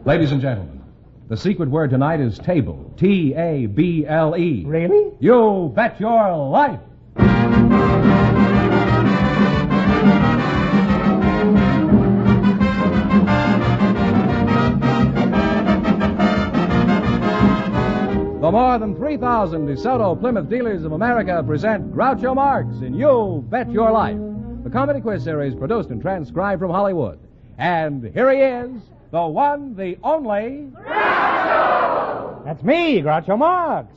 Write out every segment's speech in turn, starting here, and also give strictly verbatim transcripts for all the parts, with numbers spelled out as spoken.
Ladies and gentlemen, the secret word tonight is table. T A B L E. Really? You bet your life. The more than three thousand DeSoto Plymouth dealers of America present Groucho Marx in You Bet Your Life, the comedy quiz series produced and transcribed from Hollywood. And here he is, the one, the only... Groucho! That's me, Groucho Marx.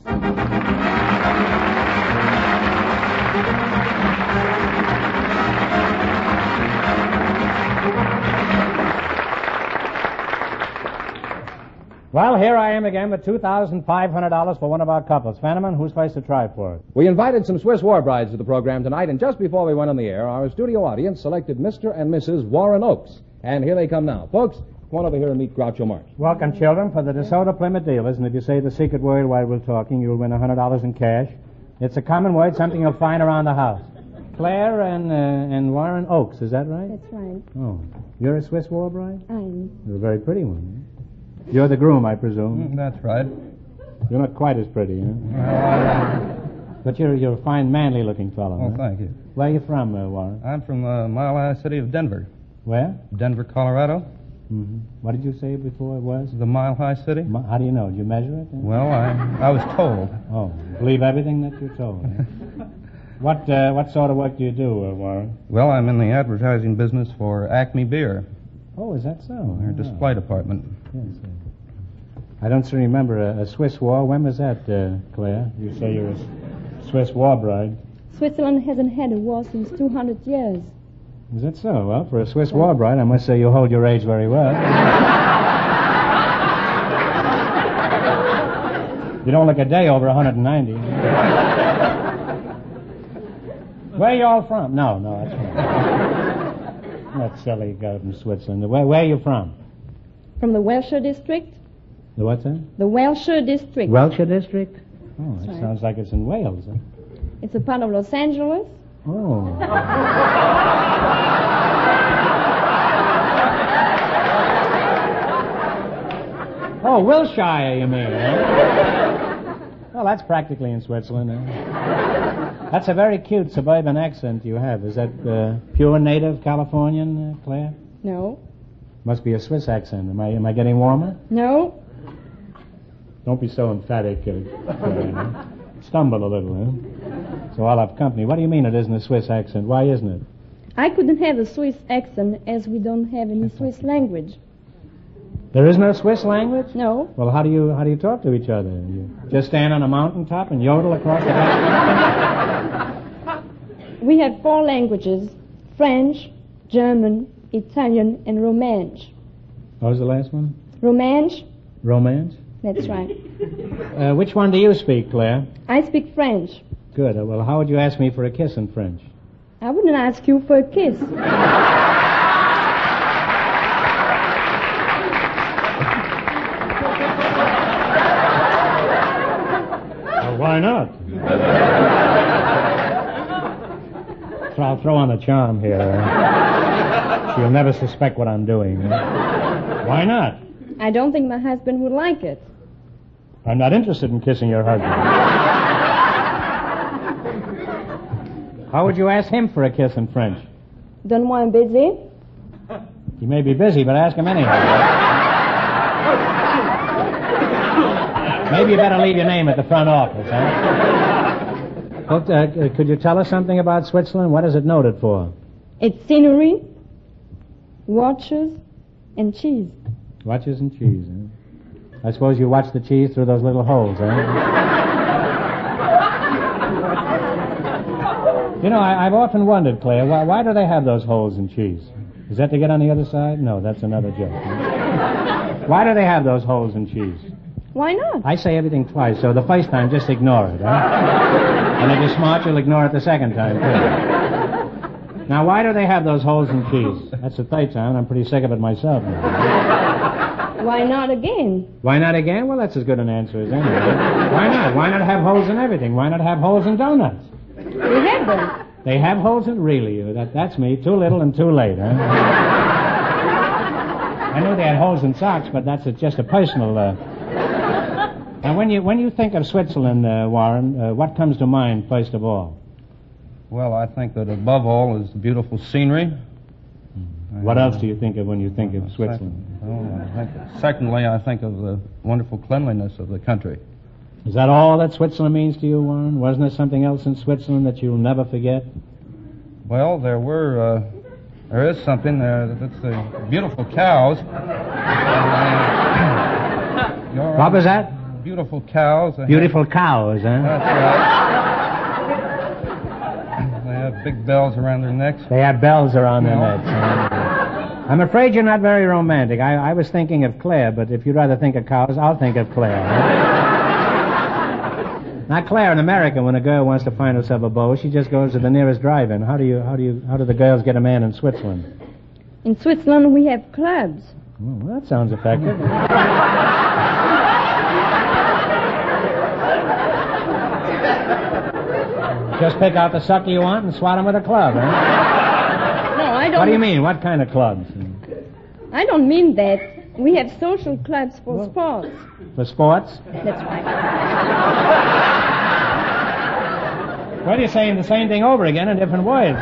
Well, here I am again with two thousand five hundred dollars for one of our couples. Fenneman, who's first to try for it? We invited some Swiss war brides to the program tonight, and just before we went on the air, our studio audience selected Mister and Missus Warren Oakes. And here they come now. Folks, come on over here and meet Groucho Marx. Welcome, children, for the DeSoto Plymouth dealers. And if you say the secret word while we're talking, you'll win one hundred dollars in cash. It's a common word, something you'll find around the house. Claire and uh, and Warren Oakes, is that right? That's right. Oh, you're a Swiss war bride? I am. You're a very pretty one. You're the groom, I presume. Mm, that's right. You're not quite as pretty, huh? Uh, but you're you're a fine, manly-looking fellow. oh, huh? thank you. Where are you from, uh, Warren? I'm from the Mile High city of Denver. Where? Denver, Colorado. Mm-hmm. What did you say before it was? The Mile High city. M- How do you know? Did you measure it? Then? Well, I I was told. Oh, believe everything that you're told. Huh? what uh, what sort of work do you do, uh, Warren? Well, I'm in the advertising business for Acme Beer, Oh, is that so? their Oh. display department. Yes, uh, I don't seem to remember a, a Swiss war. When was that, uh, Claire? You say you're a Swiss war bride. Switzerland hasn't had a war since two hundred years. Is that so? Well, for a Swiss war bride, I must say you hold your age very well. You don't look a day over one hundred ninety. Where are you all from? No, no, that's right. That silly guy from Switzerland. Where, where are you from? From the Welshire district? The what's that? The Welshire district. Welshire district? Oh, that right. sounds like it's in Wales. Huh? It's a part of Los Angeles. Oh. Oh, Wilshire, you mean, eh? Well, that's practically in Switzerland, eh? That's a very cute suburban accent you have. Is that uh, pure native Californian, uh, Claire? No. Must be a Swiss accent. Am I, am I getting warmer? No. Don't be so emphatic, uh, Claire. Stumble a little, eh? So I'll have company. What do you mean it isn't a Swiss accent? Why isn't it? I couldn't have a Swiss accent as we don't have any Swiss language. There is no Swiss language? No. Well, how do you how do you talk to each other? You just stand on a mountaintop and yodel across the back? We have four languages: French, German, Italian, and Romansh. What was the last one? Romansh? Romance? That's right. Uh, which one do you speak, Claire? I speak French. Good. Uh, well, how would you ask me for a kiss in French? I wouldn't ask you for a kiss. Well, why not? So I'll throw on the charm here. Uh, she'll never suspect what I'm doing. Uh, why not? I don't think my husband would like it. I'm not interested in kissing your husband. How would you ask him for a kiss in French? Donne-moi un baiser. He may be busy, but ask him anyhow. Maybe you better leave your name at the front office, huh? Well, uh, could you tell us something about Switzerland? What is it noted for? It's scenery, watches, and cheese. Watches and cheese, huh? I suppose you watch the cheese through those little holes, huh? You know, I, I've often wondered, Claire, why, why do they have those holes in cheese? Is that to get on the other side? No, that's another joke. Why do they have those holes in cheese? Why not? I say everything twice, so the first time, just ignore it, huh? And if you're smart, you'll ignore it the second time, too. Now, why do they have those holes in cheese? That's the third time, and I'm pretty sick of it myself now. Why not again? Why not again? Well, that's as good an answer as any. Why not? Why not have holes in everything? Why not have holes in donuts? We have them. They have holes in... Really, that, that's me. Too little and too late, huh? I knew they had holes in socks, but that's a, just a personal... Uh... Now, when you when you think of Switzerland, uh, Warren, uh, what comes to mind first of all? Well, I think that above all is the beautiful scenery. What else do you think of when you think of Switzerland? Second, oh, I think, secondly, I think of the wonderful cleanliness of the country. Is that all that Switzerland means to you, Warren? Wasn't there something else in Switzerland that you'll never forget? Well, there were, uh, there is something there. That's the beautiful cows. Uh, what was that? Beautiful cows. They Beautiful have, cows, huh? That's right. They have big bells around their necks. They have bells around their No. necks. Huh? I'm afraid you're not very romantic. I, I was thinking of Claire, but if you'd rather think of cows, I'll think of Claire. Huh? Now, Claire, in America, when a girl wants to find herself a beau, she just goes to the nearest drive-in. How do you, how do you, how do the girls get a man in Switzerland? In Switzerland, we have clubs. Well, that sounds effective. Just pick out the sucker you want and swat him with a club, huh? No, I don't... What do you mean? What kind of clubs? I don't mean that. We have social clubs for well, sports. For sports? That's right. Well, you're saying the same thing over again in different words.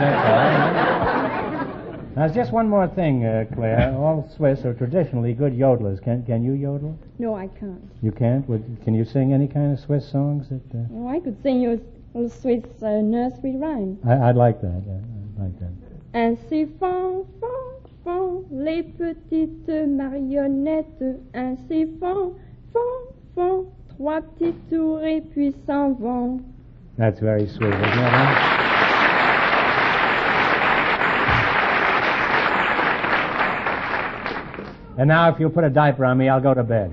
There's just one more thing, uh, Claire. All Swiss are traditionally good yodelers. Can can you yodel? No, I can't. You can't? Would, can you sing any kind of Swiss songs? That, uh... Oh, I could sing you a, a Swiss uh, nursery rhyme. I, I'd like that. Yeah, I'd like that. Ainsi font, font, font les petites marionnettes. Ainsi font, font, font trois petits tours et puis s'en vont. That's very sweet, isn't it? Huh? And now, if you put a diaper on me, I'll go to bed.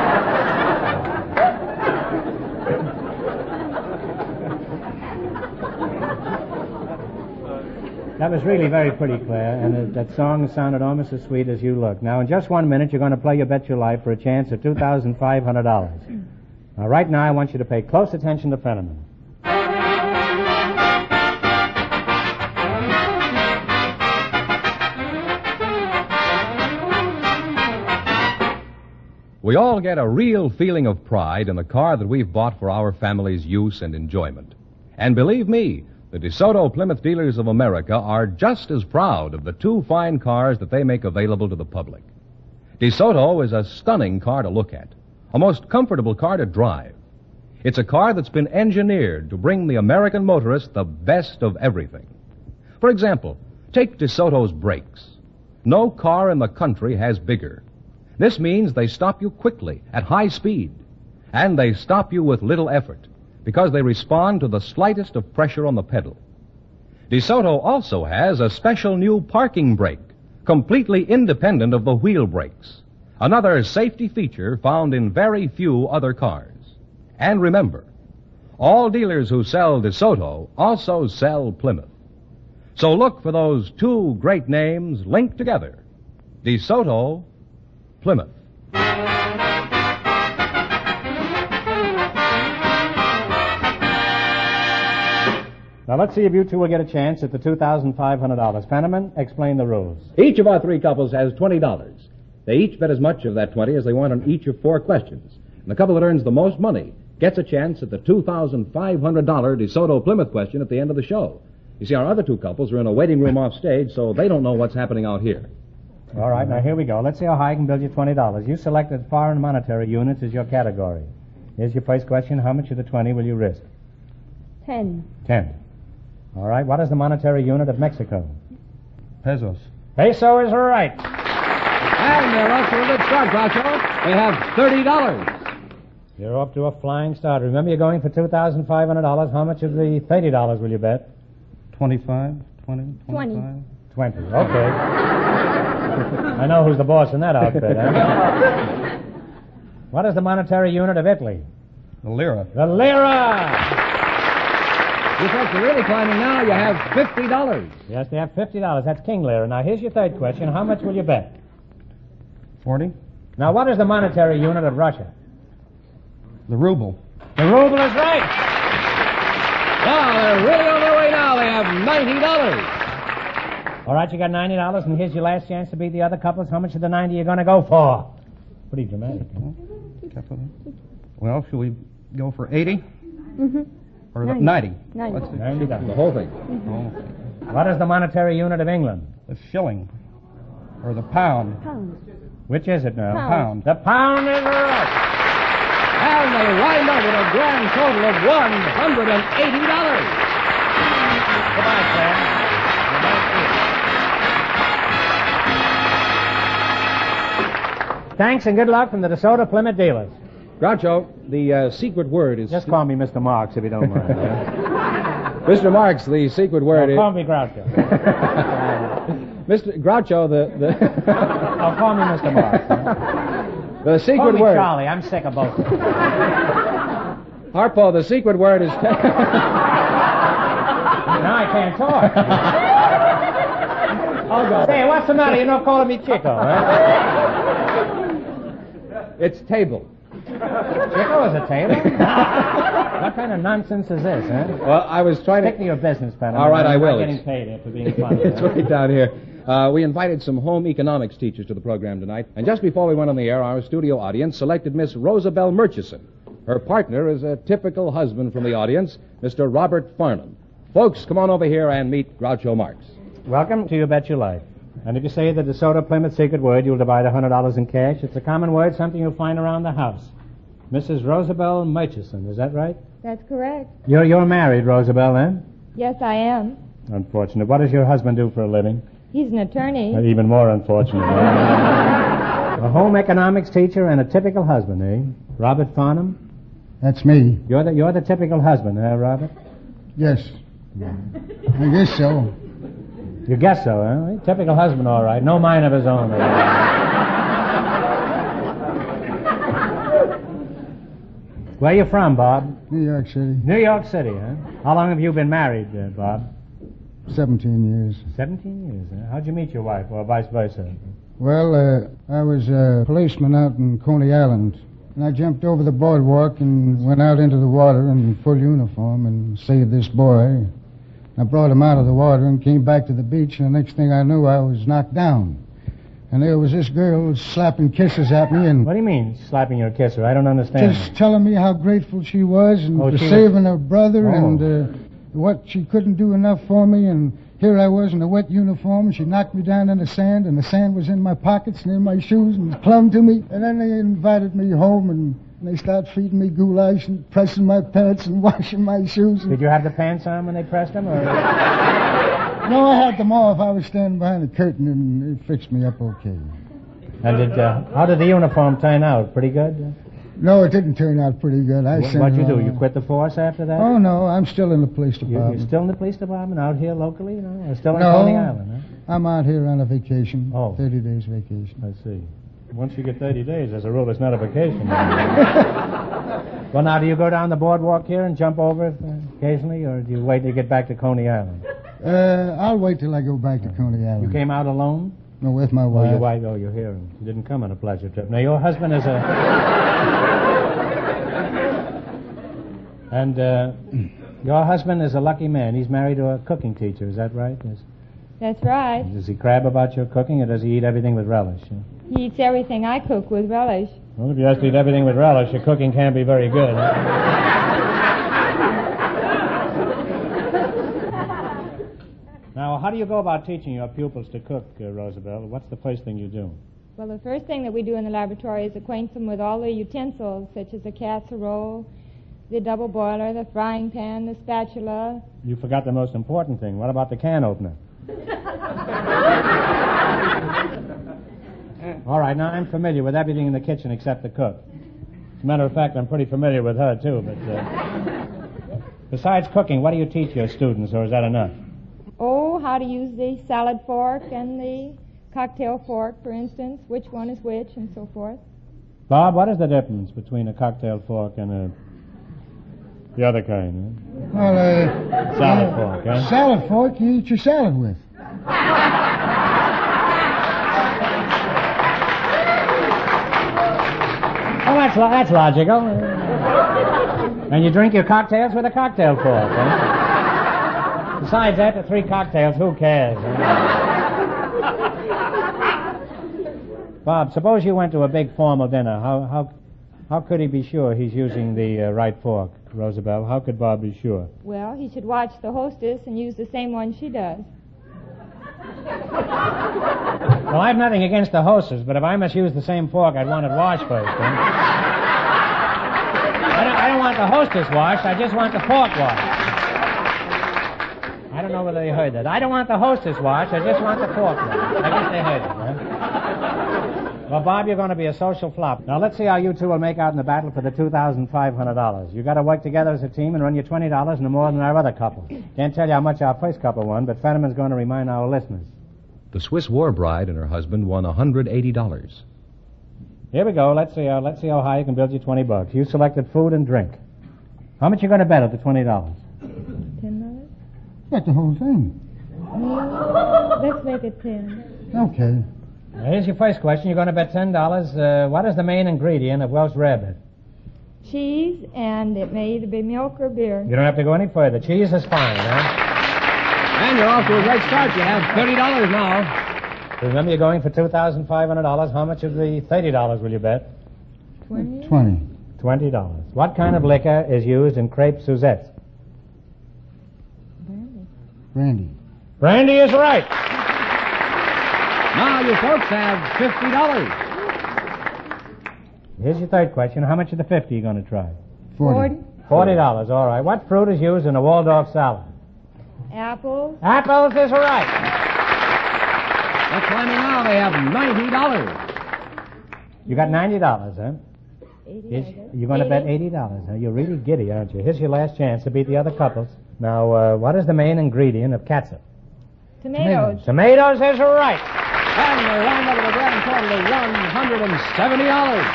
That was really very pretty, Claire, and uh, that song sounded almost as sweet as you look. Now, in just one minute, you're going to play You Bet Your Life for a chance at two thousand five hundred dollars. Now, right now, I want you to pay close attention to Fenneman. We all get a real feeling of pride in the car that we've bought for our family's use and enjoyment. And believe me, the DeSoto Plymouth Dealers of America are just as proud of the two fine cars that they make available to the public. DeSoto is a stunning car to look at, a most comfortable car to drive. It's a car that's been engineered to bring the American motorist the best of everything. For example, take DeSoto's brakes. No car in the country has bigger. This means they stop you quickly, at high speed, and they stop you with little effort, because they respond to the slightest of pressure on the pedal. DeSoto also has a special new parking brake, completely independent of the wheel brakes, another safety feature found in very few other cars. And remember, all dealers who sell DeSoto also sell Plymouth. So look for those two great names linked together, DeSoto, Plymouth. Now, let's see if you two will get a chance at the two thousand five hundred dollars. Fenneman, explain the rules. Each of our three couples has twenty dollars. They each bet as much of that twenty as they want on each of four questions. And the couple that earns the most money gets a chance at the two thousand five hundred dollars DeSoto Plymouth question at the end of the show. You see, our other two couples are in a waiting room off stage, so they don't know what's happening out here. All right, now here we go. Let's see how high I can build you twenty dollars. You selected foreign monetary units as your category. Here's your first question. How much of the twenty will you risk? Ten. Ten. All right, what is the monetary unit of Mexico? Pesos. Peso is right. And they're off to a good start, Groucho. They have thirty dollars. You're off to a flying start. Remember, you're going for two thousand five hundred dollars. How much of the thirty dollars will you bet? Twenty-five, twenty, Twenty. twenty-five. Twenty. Okay. I know who's the boss in that outfit, huh? What is the monetary unit of Italy? The lira. The lira! You folks are really climbing now. You have fifty dollars. Yes, they have fifty dollars. That's King lira. Now, here's your third question. How much will you bet? Forty. Now, what is the monetary unit of Russia? The ruble. The ruble is right. Now, they're really on their way now. They have ninety dollars. All right, you got ninety dollars, and here's your last chance to beat the other couples. How much of the ninety you going to go for? Pretty dramatic, huh? Well, should we go for eighty? Mm-hmm. Or the ninety? ninety. Let's see. ninety dollars. The whole thing. Oh, What is the monetary unit of England? the shilling. Or the pound. Pounds. Which is it now? Pound. Pound. The pound is right. And they wind up with a grand total of one hundred eighty dollars. Goodbye, Sam. Goodbye, Thanks and good luck from the DeSoto Plymouth dealers. Groucho, the uh, secret word is... Just call me Mister Marks if you don't mind. huh? Mister Marks, the secret word No, is... call me Groucho. Mister Groucho, the... the Oh, call me Mister Marks. huh? The secret Call me word... Charlie. I'm sick of both of them. Harpo, the secret word is... Now I can't talk. I'll go. Hey, what's the matter? You're not calling me Chico, huh? It's table. Chico is a table? What kind of nonsense is this, huh? Well, I was trying Stick to to... your business, Pat. All right, I'm I not will. getting It's- paid after being funny. It's huh? right down here. Uh, we invited some home economics teachers to the program tonight, and just before we went on the air, our studio audience selected Miss Rosabelle Murchison. Her partner is a typical husband from the audience, Mister Robert Farnham. Folks, come on over here and meet Groucho Marx. Welcome to You Bet Your Life. And if you say the DeSoto Plymouth secret word, you'll divide one hundred dollars in cash. It's a common word, something you'll find around the house. Missus Rosabelle Murchison, is that right? That's correct. You're, you're married, Rosabelle, then? Yes, I am. Unfortunate. What does your husband do for a living? He's an attorney. Uh, Even more unfortunate. A home economics teacher and a typical husband, eh? Robert Farnham? That's me. You're the, you're the typical husband, eh, Robert? Yes. I guess so. You guess so, huh? Typical husband, all right. No mind of his own. all right. Where you from, Bob? New York City. New York City, huh? How long have you been married, uh, Bob? Seventeen years. Seventeen years, huh? How'd you meet your wife, or vice versa? Well, uh, I was a policeman out in Coney Island. And I jumped over the boardwalk and went out into the water in full uniform and saved this boy. I brought him out of the water and came back to the beach, and the next thing I knew, I was knocked down. And there was this girl slapping kisses at me and What do you mean, slapping your kisser? I don't understand. just telling me how grateful she was and Oh, for she was- saving her brother Oh. and uh, what she couldn't do enough for me. And here I was in a wet uniform, and she knocked me down in the sand, and the sand was in my pockets and in my shoes and clung to me. And then they invited me home, and they started feeding me goulash and pressing my pants and washing my shoes. And Did you have the pants on when they pressed them, or? no, I had them off. I was standing behind the curtain, and it fixed me up okay. And did, uh, how did the uniform turn out? Pretty good? No, it didn't turn out pretty good. I Wh- sent What'd you her do? on You out. quit the force after that? Oh, no, I'm still in the police You- department. You're still in the police department out here locally, you know? Or still in No. Coney Island, huh? I'm out here on a vacation. Oh. thirty days vacation. I see. Once you get thirty days, as a rule, it's not a vacation. Well, now, do you go down the boardwalk here and jump over it, uh, occasionally, or do you wait till you get back to Coney Island? Uh, I'll wait till I go back to Coney Island. You came out alone? No, with my Oh, wife. your wife. Oh, you're here. You didn't come on a pleasure trip. Now, your husband is a... and uh, your husband is a lucky man. He's married to a cooking teacher. Is that right? Yes. That's right. Does he crab about your cooking, or does he eat everything with relish? He eats everything I cook with relish. Well, if you have to eat everything with relish, your cooking can't be very good. Now, how do you go about teaching your pupils to cook, uh, Rosabelle? What's the first thing you do? Well, the first thing that we do in the laboratory is acquaint them with all the utensils, such as the casserole, the double boiler, the frying pan, the spatula. You forgot the most important thing. What about the can opener? All right, now I'm familiar with everything in the kitchen except the cook. As a matter of fact, I'm pretty familiar with her, too, but... Uh, besides cooking, what do you teach your students, or is that enough? Oh, how to use the salad fork and the cocktail fork, for instance, which one is which, and so forth. Bob, what is the difference between a cocktail fork and a... the other kind, huh? Well, uh... Salad uh, fork, huh? Salad fork you eat your salad with. Oh, that's, lo- that's logical. And you drink your cocktails with a cocktail fork, huh? Besides, after three cocktails, who cares? Huh? Bob, suppose you went to a big formal dinner. How how how could he be sure he's using the uh, right fork, Roosevelt? How could Bob be sure? Well, he should watch the hostess and use the same one she does. Well, I've nothing against the hostess, but if I must use the same fork, I'd want it washed first. Huh? I, don't, I don't want the hostess washed. I just want the fork washed. I don't know whether they heard that. I don't want the hostess washed. I just want the fork washed. I guess they heard it, huh? Well, Bob, you're going to be a social flop. Now, let's see how you two will make out in the battle for the two thousand five hundred dollars. You've got to work together as a team and run you twenty dollars no more than our other couple. Can't tell you how much our first couple won, but Fetterman's going to remind our listeners. The Swiss war bride and her husband won one hundred eighty dollars. Here we go. Let's see, uh, let's see how high you can build you twenty bucks. You selected food and drink. How much you going to bet at the twenty dollars? Ten dollars? Bet the whole thing. Let's make it ten. Okay. Now, here's your first question. You're going to bet ten dollars. Uh, what is the main ingredient of Welsh rarebit? Cheese, and it may either be milk or beer. You don't have to go any further. Cheese is fine, huh? And you're off to a great start. You have thirty dollars now. Remember, you're going for two thousand five hundred dollars. How much of the thirty dollars will you bet? Twenty? Twenty. twenty dollars. What kind of liquor is used in crepe Suzette? Brandy. Brandy. Brandy is right. Now you folks have fifty dollars. Here's your third question. How much of the fifty are you going to try? Forty. forty dollars, all right. What fruit is used in a Waldorf salad? Apples. Apples is right. They're climbing now. They have ninety dollars. You got ninety dollars, huh? Eighty. Here's, I guess. you're going to bet eighty dollars. Huh? You're really giddy, aren't you? Here's your last chance to beat the other couples. Now, uh, what is the main ingredient of catsup? Tomatoes. Tomatoes is right. And they round up to the grand total of one hundred seventy dollars.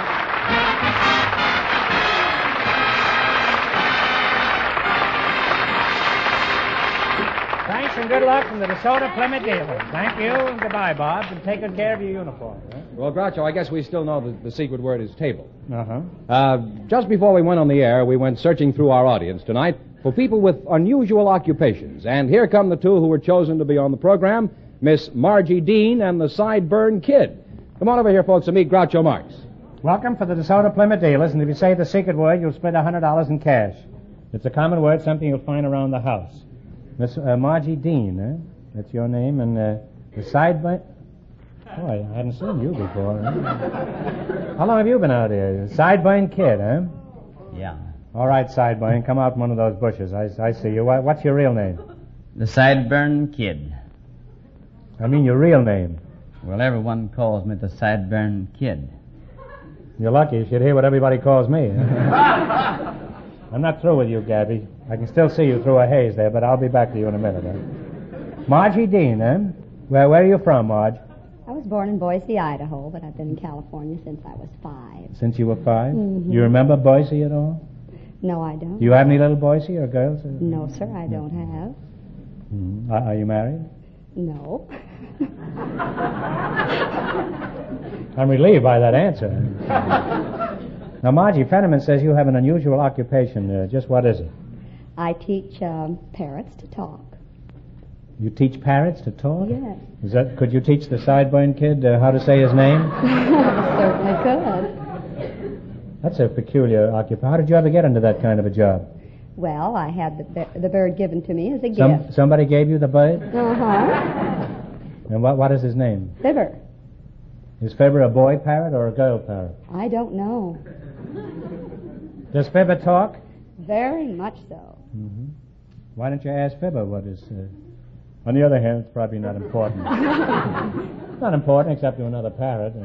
Thanks and good luck from the DeSoto Plymouth dealers. Thank you and goodbye, Bob, and take good care of your uniform. Huh? Well, Groucho, I guess we still know that the secret word is table. Uh-huh. Uh, just before we went on the air, we went searching through our audience tonight for people with unusual occupations. And here come the two who were chosen to be on the program, Miss Margie Dean and the Sideburn Kid. Come on over here, folks, and meet Groucho Marx. Welcome for the DeSoto Plymouth dealers, and if you say the secret word, you'll spend one hundred dollars in cash. It's a common word, something you'll find around the house. Miss uh, Margie Dean, eh? That's your name, and uh, the Sideburn... Boy, I hadn't seen you before. Huh? How long have you been out here? Sideburn Kid, huh? Yeah. All right, Sideburn, come out from one of those bushes. I, I see you. What, what's your real name? The Sideburn Kid. I mean your real name. Well, everyone calls me the Sideburn Kid. You're lucky. You should hear what everybody calls me. Huh? I'm not through with you, Gabby. I can still see you through a haze there, but I'll be back to you in a minute. Huh? Margie Dean, eh? Where, where are you from, Marge? I was born in Boise, Idaho, but I've been in California since I was five. Since you were five? Mm-hmm. You remember Boise at all? No, I don't. Do you have any little Boise or girls? No, sir, I don't have. Mm-hmm. Are, are you married? No. I'm relieved by that answer. Now, Margie, Fenneman says you have an unusual occupation. Uh, just what is it? I teach um, parrots to talk. You teach parrots to talk? Yes. Is that? Could you teach the Sideburn Kid uh, how to say his name? Certainly could. That's a peculiar occupation. How did you ever get into that kind of a job? Well, I had the, b- the bird given to me as a Some, gift. somebody gave you the bird? Uh-huh. And what, what is his name? Fibber. Is Fibber a boy parrot or a girl parrot? I don't know. Does Fibber talk? Very much so. Mm-hmm. Why don't you ask Fibber what is... Uh... On the other hand, it's probably not important. It's not important except to another parrot.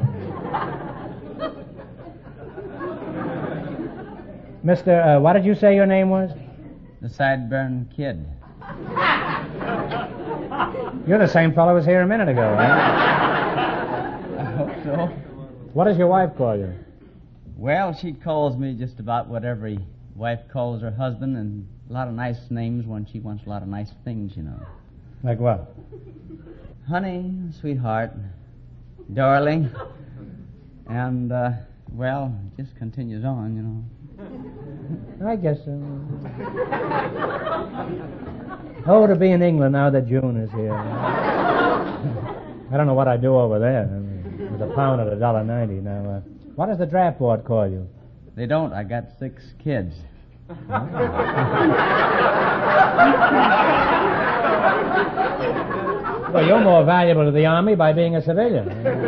Mister, uh, what did you say your name was? The Sideburn Kid. You're the same fellow who was here a minute ago, right? I hope so. What does your wife call you? Well, she calls me just about what every wife calls her husband, and a lot of nice names when she wants a lot of nice things, you know. Like what? Honey, sweetheart, darling, and, uh, well, it just continues on, you know. I guess so. Oh, to be in England now that June is here. I don't know what I do over there. I mean, It's a pound at a dollar ninety. Now, uh, what does the draft board call you? They don't. I got six kids. Well, you're more valuable to the Army by being a civilian.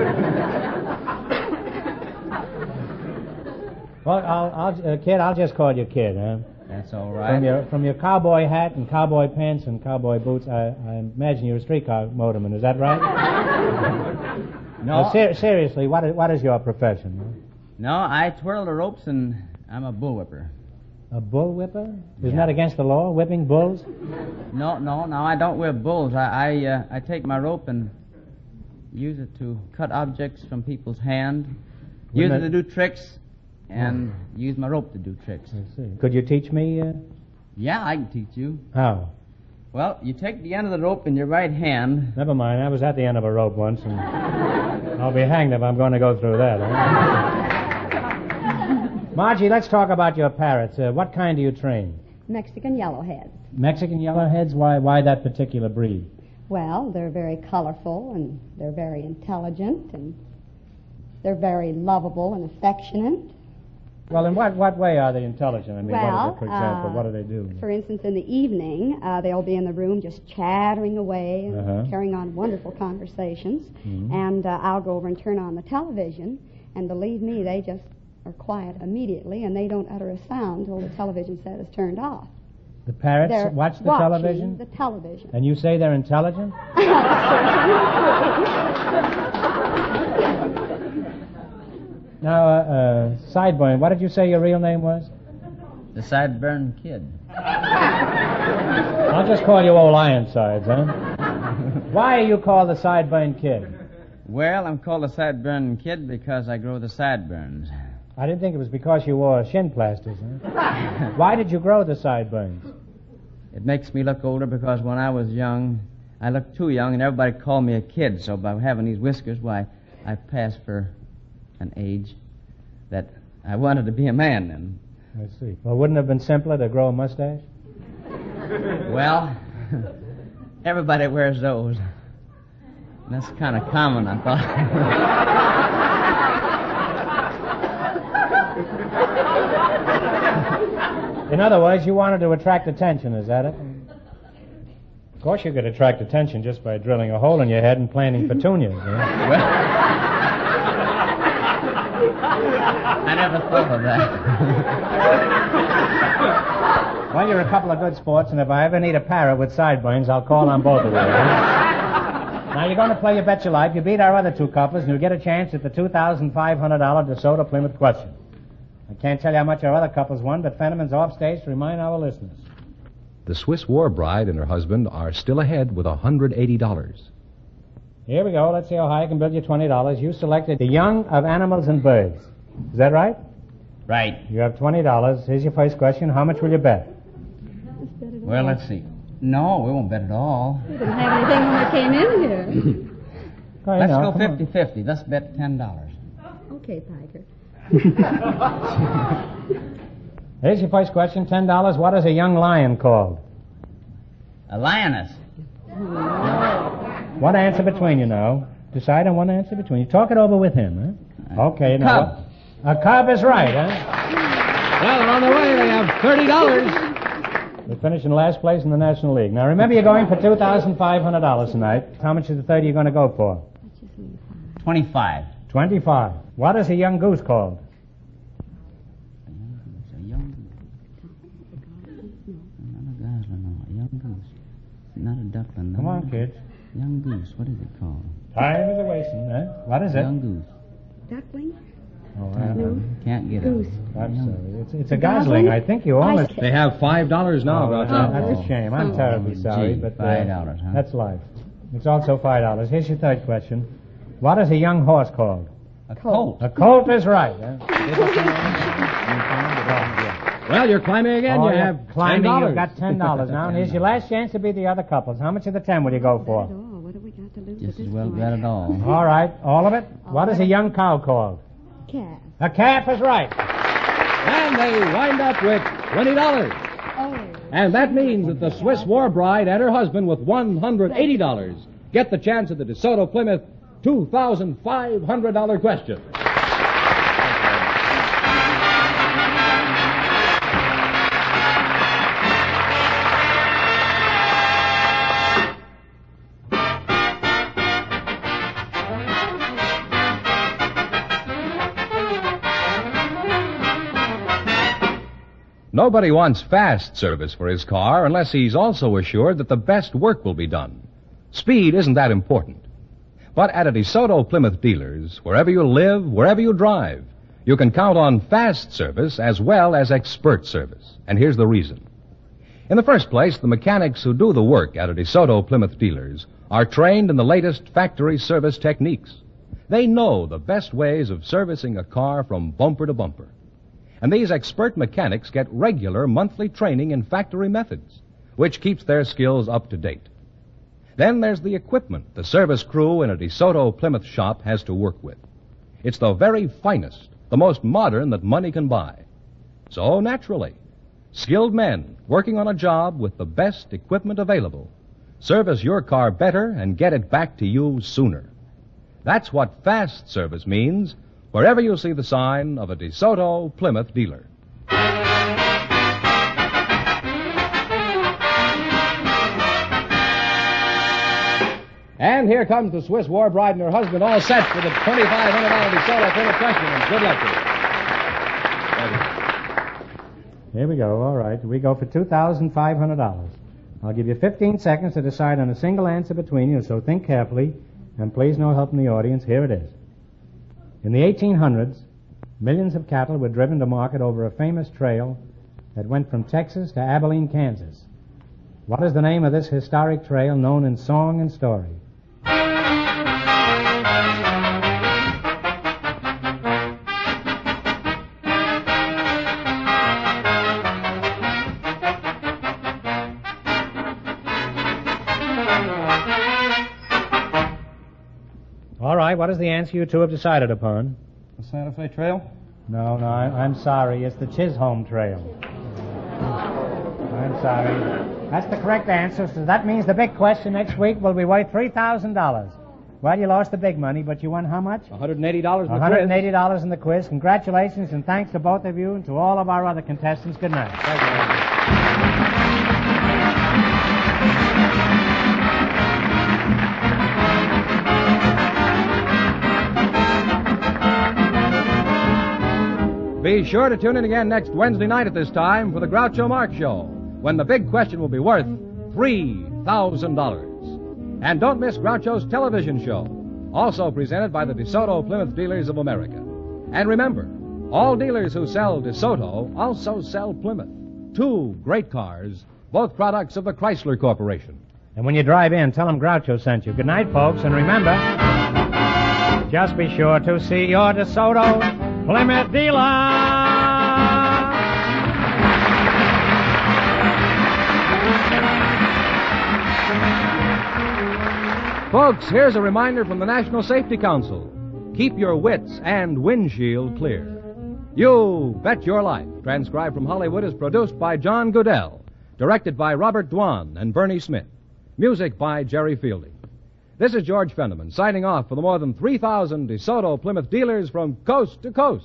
Well, I'll, I'll, uh, kid, I'll just call you kid, huh? That's all right. From your, from your cowboy hat and cowboy pants and cowboy boots, I, I imagine you're a streetcar motorman. Is that right? No. Now, ser- seriously, what is, what is your profession? Huh? No, I twirl the ropes and I'm a bullwhipper. A bull whipper? Isn't Yeah. that against the law, whipping bulls? No, no, no, I don't whip bulls. I I, uh, I take my rope and use it to cut objects from people's hand, use Wouldn't it it- to do tricks, and use my rope to do tricks. I see. Could you teach me uh, Yeah, I can teach you. how? Well, you take the end of the rope in your right hand. Never mind. I was at the end of a rope once, and I'll be hanged if I'm going to go through that. Huh? Margie, let's talk about your parrots. Uh, what kind do you train? Mexican yellowheads. Mexican yellowheads? Why, why that particular breed? Well, they're very colorful and they're very intelligent and they're very lovable and affectionate. Well, in what, what way are they intelligent? I mean, Well, what is it, for example, uh, what do they do? For instance, in the evening, uh, they'll be in the room just chattering away and Uh-huh. carrying on wonderful conversations. Mhm. And uh, I'll go over and turn on the television, and believe me, they just are quiet immediately, and they don't utter a sound until the television set is turned off. The parrots They're watch the watching television? the television. And you say they're intelligent? Now, uh, uh, Sideburn, what did you say your real name was? The sideburn kid. I'll just call you Old Ironsides, huh? Why are you called the Sideburn Kid? Well, I'm called the sideburn kid because I grow the sideburns. I didn't think it was because you wore shin plasters, huh? Why did you grow the sideburns? It makes me look older because when I was young, I looked too young and everybody called me a kid. So by having these whiskers, why, I passed for an age that I wanted to be a man then. I see. Well, wouldn't it have been simpler to grow a mustache? Well, everybody wears those. And that's kind of common, I thought. In other words, you wanted to attract attention, is that it? Of course you could attract attention just by drilling a hole in your head and planting petunias. You know? Well, I never thought of that. Well, you're a couple of good sports, and if I ever need a parrot with sideburns, I'll call on both of you. Now, you're going to play You Bet Your Life. You beat our other two couples, and you'll get a chance at the two thousand five hundred dollars DeSoto Plymouth question. I can't tell you how much our other couples won, but Fenneman's off stage to remind our listeners. The Swiss war bride and her husband are still ahead with one hundred eighty dollars. Here we go. Let's see how high I can build you twenty dollars. You selected the young of animals and birds. Is that right? Right. You have twenty dollars. Here's your first question. How much will you bet? Well, let's see. No, we won't bet at all. We didn't have anything when we came in here. Oh, Let's no, go come on. fifty-fifty. Let's bet ten dollars. Okay, Piker. Here's your first question. ten dollars. What is a young lion called? A lioness. One answer between you now. Decide on one answer between you. Talk it over with him, huh? Okay, now. Cub. A cub is right, huh? Well, and on the way, they have thirty dollars. They finished in last place in the National League. Now, remember, you're going for two thousand five hundred dollars tonight. How much of the thirty you're going to go for? Twenty-five. twenty-five. What is a young goose called? It's a young goose. Not a gosling, no. A young goose. Not a duckling. Come no. on, kids. Young goose. What is it called? Time is a wasting, huh? What is it? Young goose. Duckling? Oh, uh, Can't get Goose. it. I'm sorry. It's, it's a gosling. I think you almost... They have five dollars now, Oh, Groucho. that's a shame. I'm terribly Gee, sorry, but uh, five dollars, huh? that's life. It's also five dollars. Here's your third question. What is a young horse called? A colt. A colt is right. Huh? Well, you're climbing again. Oh, you you're have ten climbing. dollars. You've got ten dollars now, and here's your last chance to beat the other couples. How much of the ten will you go for? Oh, what have we got to lose Just at as this well point? bet it all. All right, all of it. What is a young cow called? Calf. A calf is right. And they wind up with twenty dollars. Oh. And that means that the Swiss war bride and her husband with one hundred eighty dollars get the chance at the DeSoto Plymouth two thousand five hundred dollars question. Nobody wants fast service for his car unless he's also assured that the best work will be done. Speed isn't that important. But at a DeSoto Plymouth dealers, wherever you live, wherever you drive, you can count on fast service as well as expert service. And here's the reason. In the first place, the mechanics who do the work at a DeSoto Plymouth dealers are trained in the latest factory service techniques. They know the best ways of servicing a car from bumper to bumper. And these expert mechanics get regular monthly training in factory methods, which keeps their skills up to date. Then there's the equipment the service crew in a DeSoto Plymouth shop has to work with. It's the very finest, the most modern that money can buy. So, naturally, skilled men working on a job with the best equipment available service your car better and get it back to you sooner. That's what fast service means wherever you see the sign of a DeSoto Plymouth dealer. And here comes the Swiss war bride and her husband, all set for the twenty-five hundred dollars DeSoto Plymouth question. And good luck to you. Here we go. All right. We go for two thousand five hundred dollars. I'll give you fifteen seconds to decide on a single answer between you, so think carefully. And please, no help from the audience. Here it is. In the eighteen hundreds, millions of cattle were driven to market over a famous trail that went from Texas to Abilene, Kansas. What is the name of this historic trail known in song and story? All right, what is the answer you two have decided upon? The Santa Fe Trail? No, no, I, I'm sorry. It's the Chisholm Trail. I'm sorry. That's the correct answer, so that means the big question next week will be worth three thousand dollars. Well, you lost the big money, but you won how much? one hundred eighty dollars in the one hundred eighty dollars in the quiz. Congratulations, and thanks to both of you and to all of our other contestants. Good night. Thank you. Be sure to tune in again next Wednesday night at this time for the Groucho Marx Show, when the big question will be worth three thousand dollars. And don't miss Groucho's television show, also presented by the DeSoto Plymouth Dealers of America. And remember, all dealers who sell DeSoto also sell Plymouth, two great cars, both products of the Chrysler Corporation. And when you drive in, tell them Groucho sent you. Good night, folks, and remember, just be sure to see your DeSoto Plymouth dealer. Folks, here's a reminder from the National Safety Council. Keep your wits and windshield clear. You Bet Your Life, transcribed from Hollywood, is produced by John Goodell, directed by Robert Dwan and Bernie Smith. Music by Jerry Fielding. This is George Fenneman, signing off for the more than three thousand DeSoto Plymouth dealers from coast to coast.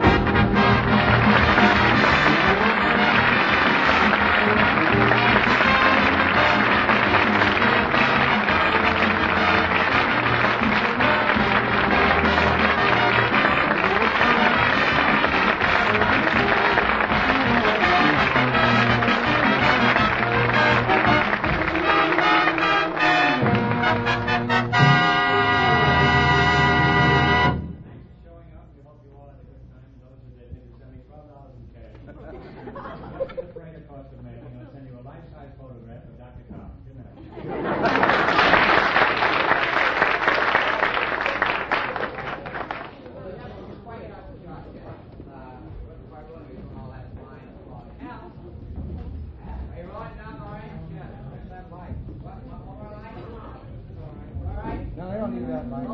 No, they don't need that light.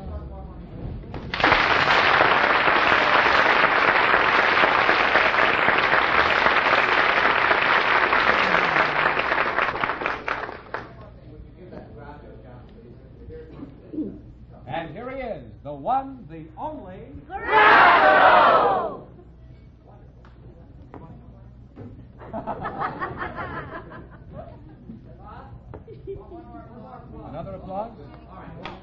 Okay. Another applause? All right.